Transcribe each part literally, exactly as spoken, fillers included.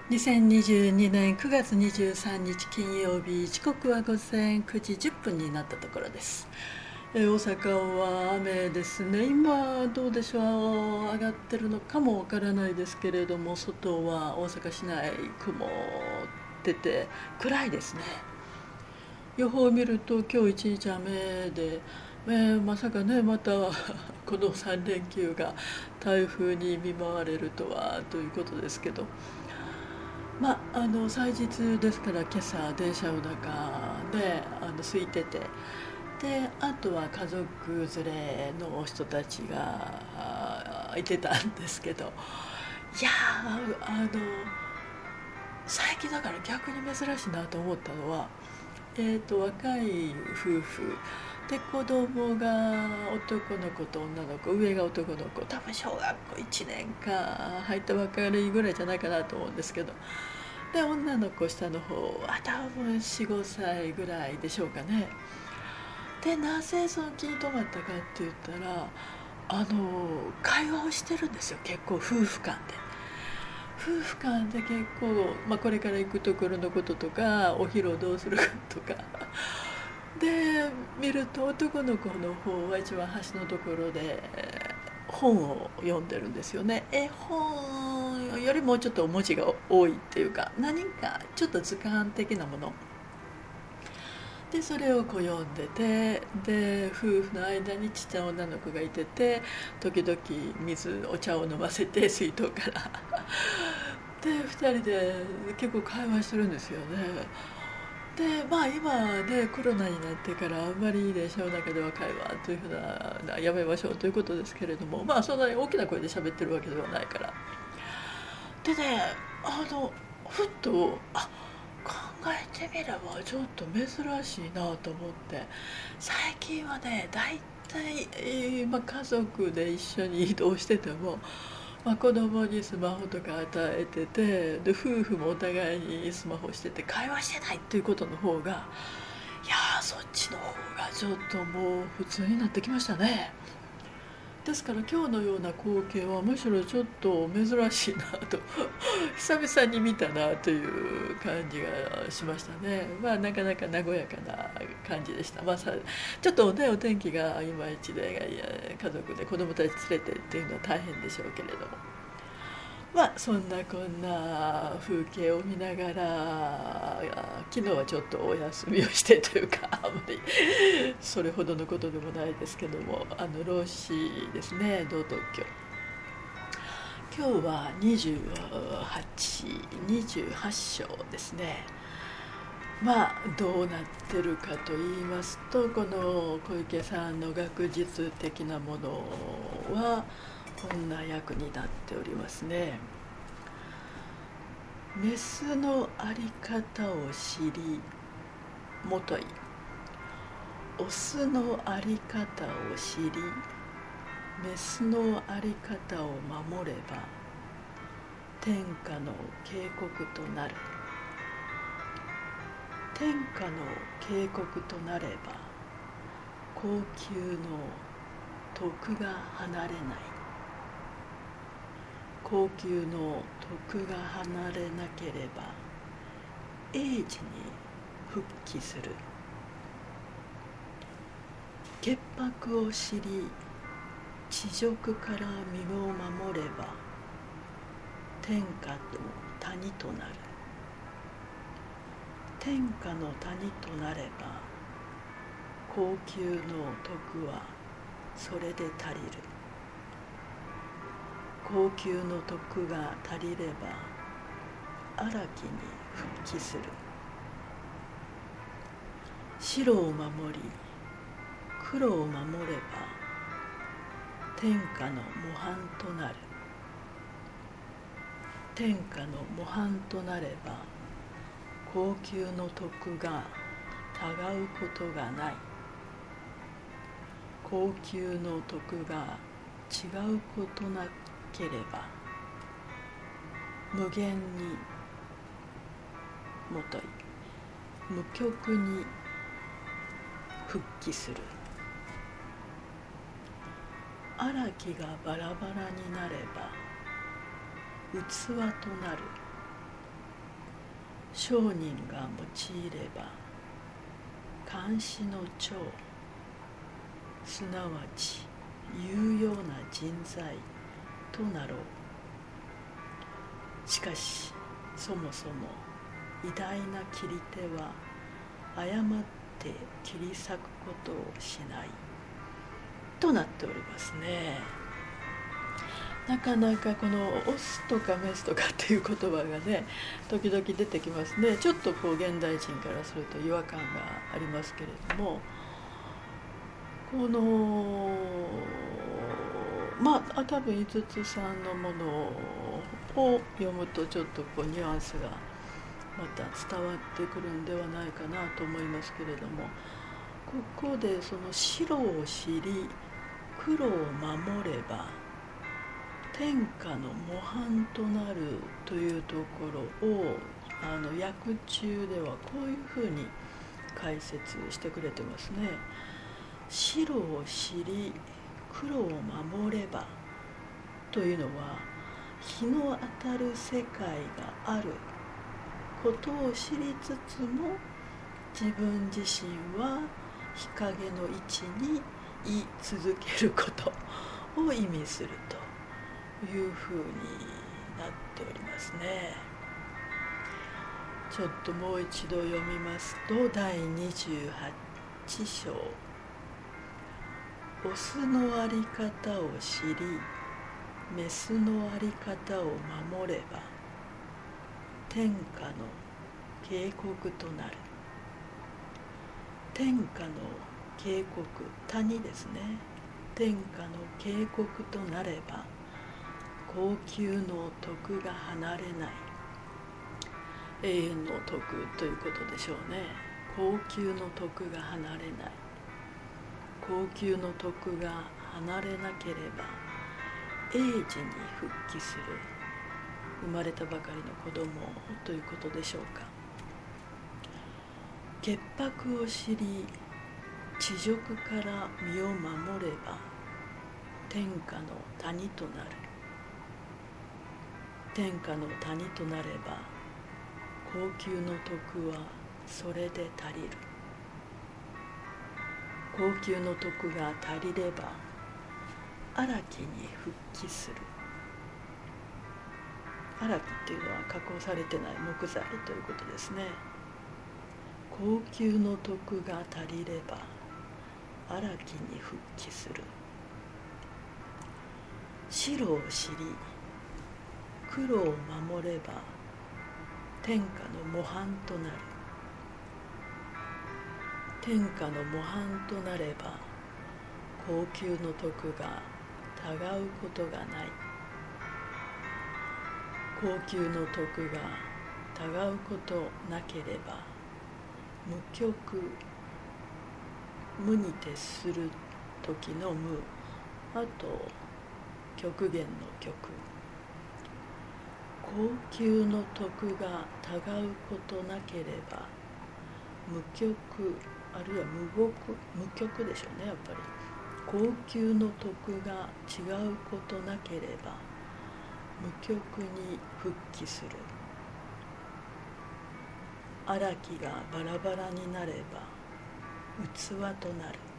にせんにじゅうにねんくがつにじゅうさんにち金曜日、時刻は午前くじじゅっぷんになったところです。えー大阪は雨ですね。今どうでしょう、上がってるのかもわからないですけれども、外は大阪市内曇ってて暗いですね。予報を見ると今日一日雨で、えーまさかね、またこのさん連休が台風に見舞われるとはということですけど、まあ、あの祭日ですから、今朝電車の中であの空いてて、であとは家族連れの人たちがあいてたんですけど、いやーあの最近だから逆に珍しいなと思ったのは、えー、と若い夫婦で、子供が男の子と女の子、上が男の子、多分小学校いちねんか入ったばかりぐらいじゃないかなと思うんですけど、で女の子下の方は多分よん、ごさいぐらいでしょうかね。でなぜその気に留まったかって言ったら、あの会話をしてるんですよ、結構夫婦間で。夫婦間で結構、まあ、これから行くところのこととか、お昼をどうするかとかで見ると、男の子の方は一番端のところで本を読んでるんですよね。絵本よりもちょっと文字が多いっていうか、何かちょっと図鑑的なもので、それをこう読んでて、で夫婦の間にちっちゃい女の子がいてて、時々水お茶を飲ませて水筒からでふたりで結構会話してるんですよね。でまあ今ね、コロナになってからあんまり電車の中では会話というふうなやめましょうということですけれども、まあそんなに大きな声で喋ってるわけではないから。でね、あのふっと、あ、考えてみればちょっと珍しいなと思って、最近はね、大体、えーまあ、家族で一緒に移動してても、まあ、子供にスマホとか与えてて、で夫婦もお互いにスマホしてて会話してないっていうことの方が、いやー、そっちの方がちょっともう普通になってきましたね。ですから今日のような光景はむしろちょっと珍しいなと久々に見たなという感じがしましたね。まあなかなか和やかな感じでした。まあさ、ちょっとね、お天気がいまいちで、家族で子供たち連れてっていうのは大変でしょうけれども、まあそんなこんな風景を見ながら、昨日はちょっとお休みをしてというか、あまりそれほどのことでもないですけども、あの老子ですね、道徳教、今日はにじゅうはち、にじゅうはち章ですね。まあどうなってるかと言いますと、この小池さんの学術的なものはこんな役になっておりますね。メスのあり方を知りもとい、オスのあり方を知りメスのあり方を守れば天下の警告となる。天下の警告となれば高級の徳が離れない。高級の徳が離れなければ英治に復帰する。潔白を知り恥辱から身を守れば天下の谷となる。天下の谷となれば高級の徳はそれで足りる。高級の徳が足りれば荒木に復帰する。白を守り黒を守れば天下の模範となる。天下の模範となれば高級の徳がたがうことがない。高級の徳が違うことなければ無限にもとい無極に復帰する。荒木がバラバラになれば器となる。 商人が用いれば監視の長、すなわち有用な人材となろう。しかしそもそも偉大な切り手は誤って切り裂くことをしないとなっておりますね。なかなかこのオスとかメスとかっていう言葉がね時々出てきますね。ちょっとこう現代人からすると違和感がありますけれども、このまあ多分五つさんのものを読むとちょっとこうニュアンスがまた伝わってくるんではないかなと思いますけれども、ここでその白を知り黒を守れば天下の模範となるというところをあの訳中ではこういうふうに解説してくれてますね。白を知り黒を守ればというのは日の当たる世界があることを知りつつも自分自身は日陰の位置に居続けることを意味するというふうになっておりますね。ちょっともう一度読みますと、だいにじゅうはち章、オスのあり方を知りメスのあり方を守れば天下の警告となる。天下の警告、谷ですね。天下の警告となれば高級の徳が離れない。永遠の徳ということでしょうね。高級の徳が離れない。高級の徳が離れなければ永時に復帰する。生まれたばかりの子供ということでしょうか。潔白を知り恥辱から身を守れば天下の谷となる。天下の谷となれば高級の徳はそれで足りる。高級の徳が足りれば荒木に復帰する。荒木っていうのは加工されてない木材ということですね。高級の徳が足りれば荒木に復帰する。白を知り黒を守れば天下の模範となる。天下の模範となれば高級の徳がたがうことがない。高級の徳がたがうことなければ無極、無に徹する時の無、あと極限の極。高級の徳がたがうことなければ無極、あるいは無極、無極でしょうね。やっぱり高級の徳が違うことなければ無極に復帰する。荒木がバラバラになれば器となる。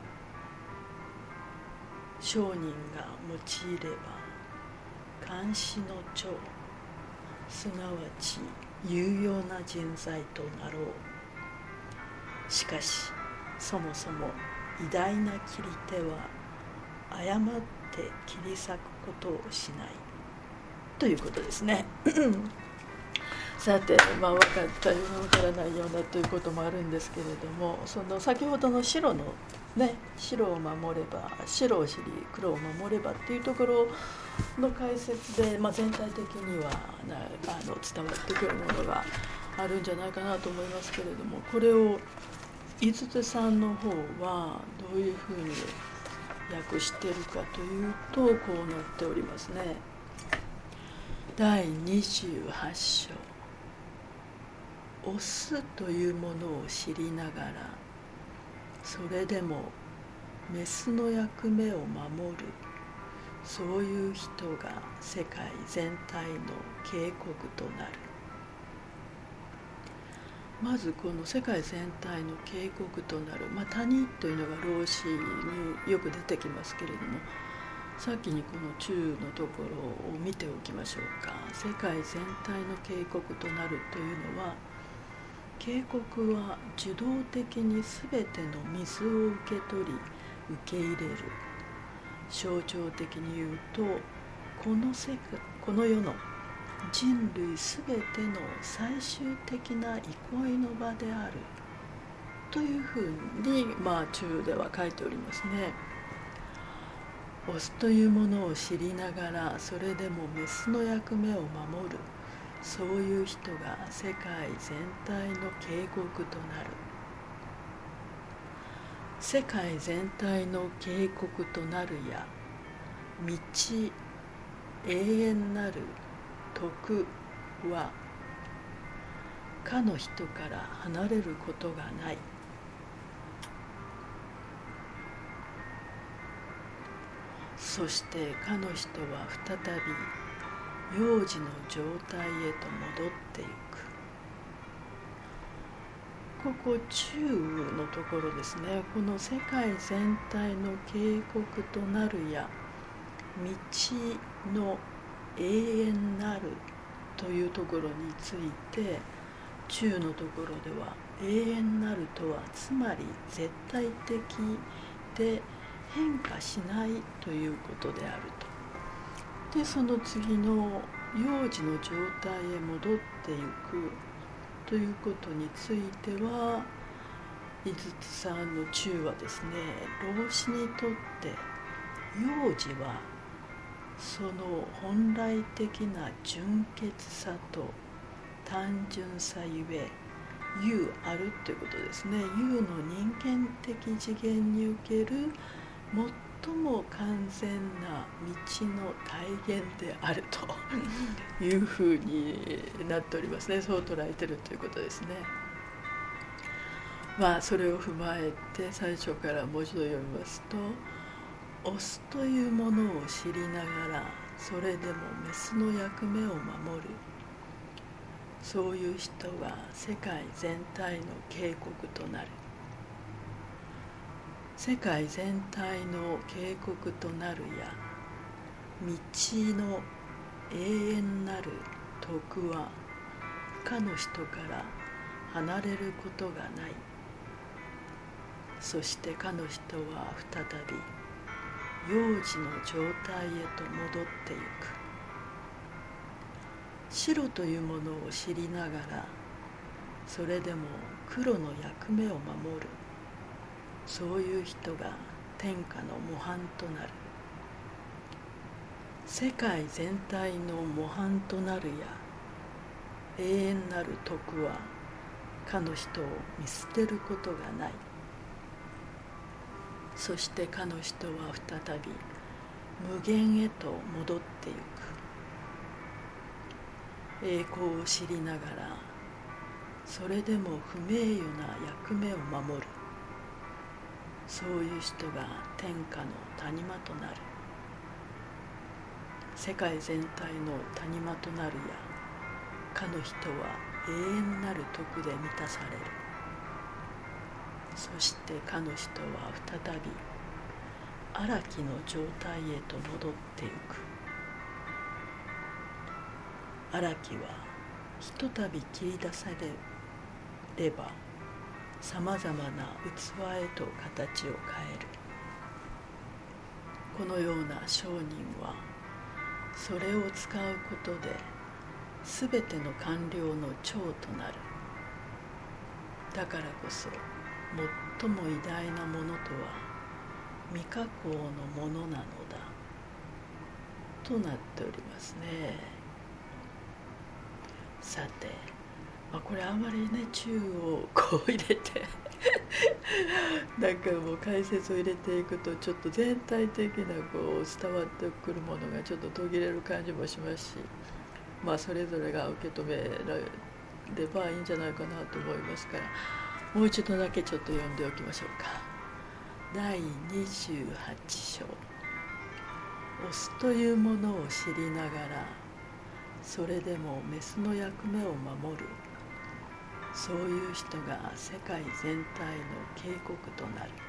商人が用いれば監視の長、すなわち有用な人材となろう。しかしそもそも偉大な切り手は誤って切り裂くことをしないということですね。さて、まあ、分かったような分からないようなということもあるんですけれども、その先ほどの白のね、白を守れば、白を知り黒を守ればっていうところの解説で、まあ、全体的にはなあの伝わってくるものがあるんじゃないかなと思いますけれども、これを五つさんの方はどういうふうに訳しているかというと、こうなっておりますね。だいにじゅうはち章、オスというものを知りながらそれでもメスの役目を守る、そういう人が世界全体の警告となる。 まずこの世界全体の警告となる、まあ、谷というのが老子によく出てきますけれども、先にこの中のところを見ておきましょうか。世界全体の警告となるというのは、警告は受動的に全ての水を受け取り受け入れる。象徴的に言うと、この世界、この世の人類すべての最終的な憩いの場であるというふうに、まあ中では書いておりますね。オスというものを知りながら、それでもメスの役目を守る、そういう人が世界全体の警告となる。世界全体の警告となるや、道、永遠なる徳はかの人から離れることがない。そしてかの人は再び幼児の状態へと戻っていく。ここ中のところですね。この世界全体の警告となるや、道の永遠なるというところについて、中のところでは永遠なるとはつまり絶対的で変化しないということであると。でその次の幼児の状態へ戻っていくということについては、井筒さんの中はですね、老子にとって幼児はその本来的な純潔さと単純さゆえ有あるということですね。有の人間的次元における最も完全な道の体現であるというふうになっておりますね。そう捉えているということですね。まあそれを踏まえて最初からもう一度読みますと、オスというものを知りながら、それでもメスの役目を守る、そういう人が世界全体の警告となる。世界全体の警告となるや、道の永遠なる徳はかの人から離れることがない。そしてかの人は再び幼児の状態へと戻っていく。白というものを知りながら、それでも黒の役目を守る、そういう人が天下の模範となる。世界全体の模範となるや、永遠なる徳はかの人を見捨てることがない。そしてかの人は再び無限へと戻っていく。栄光を知りながら、それでも不名誉な役目を守る、そういう人が天下の谷間となる。世界全体の谷間となるや、かの人は永遠なる徳で満たされる。そしてかの人は再び荒木の状態へと戻っていく。荒木はひとたび切り出されれば、さまざまな器へと形を変える。このような商人は、それを使うことで、すべての官僚の長となる。だからこそ、最も偉大なものとは、未加工のものなのだ、となっておりますね。さて、まあ、これあんまりね、中をこう入れてなんかもう解説を入れていくと、ちょっと全体的なこう伝わってくるものがちょっと途切れる感じもしますし、まあそれぞれが受け止められればいいんじゃないかなと思いますから、もう一度だけちょっと読んでおきましょうか。だいにじゅうはち章。オスというものを知りながら、それでもメスの役目を守る、 そういう人が世界全体の警告となる。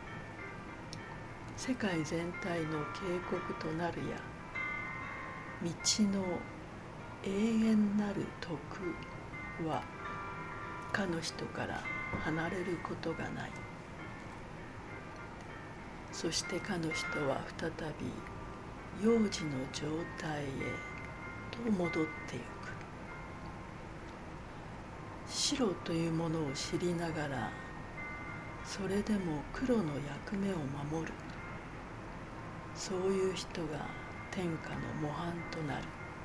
世界全体の警告となるや、道の永遠なる徳はかの人から離れることがない。そしてかの人は再び幼児の状態へと戻ってゆく。白というものを知りながら、それでも黒の役目を守る。そういう人が天下の模範となる。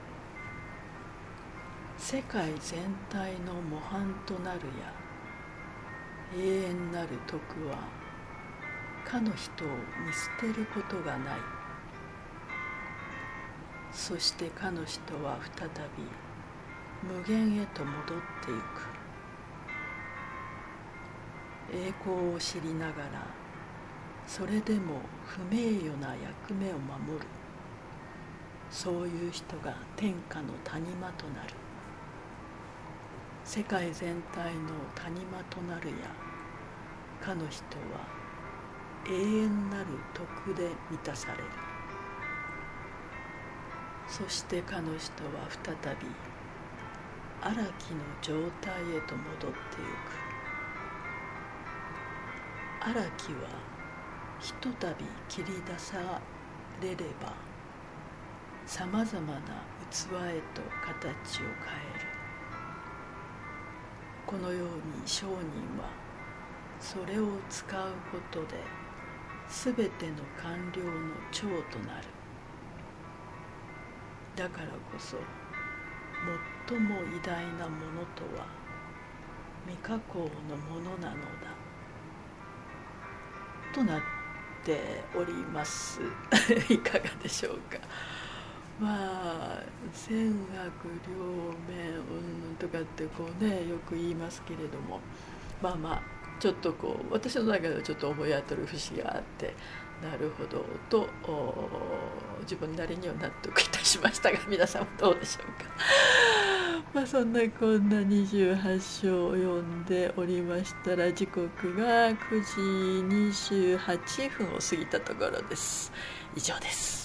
世界全体の模範となるや、永遠なる徳はかの人を見捨てることがない。そしてかの人は再び無限へと戻ってゆく。栄光を知りながら、それでも不名誉な役目を守る。そういう人が天下の谷間となる。世界全体の谷間となるや、かの人は永遠なる徳で満たされる。そしてかの人は再び荒木の状態へと戻ってゆく。荒木はひとたび切り出されれば、さまざまな器へと形を変える。このように商人はそれを使うことで、すべての官僚の長となる。だからこそ最も偉大なものとは未加工のものなのだとなっております。いかがでしょうか。まあ善悪両面うんぬんとかってこうね、よく言いますけれども、まあまあちょっとこう私の中ではちょっと思い当たる節があって、なるほどと自分なりには納得いたしましたが、皆さんはどうでしょうか。まあそんなこんなにじゅうはち章を読んでおりましたら、時刻がくじにじゅうはっぷんを過ぎたところです。以上です。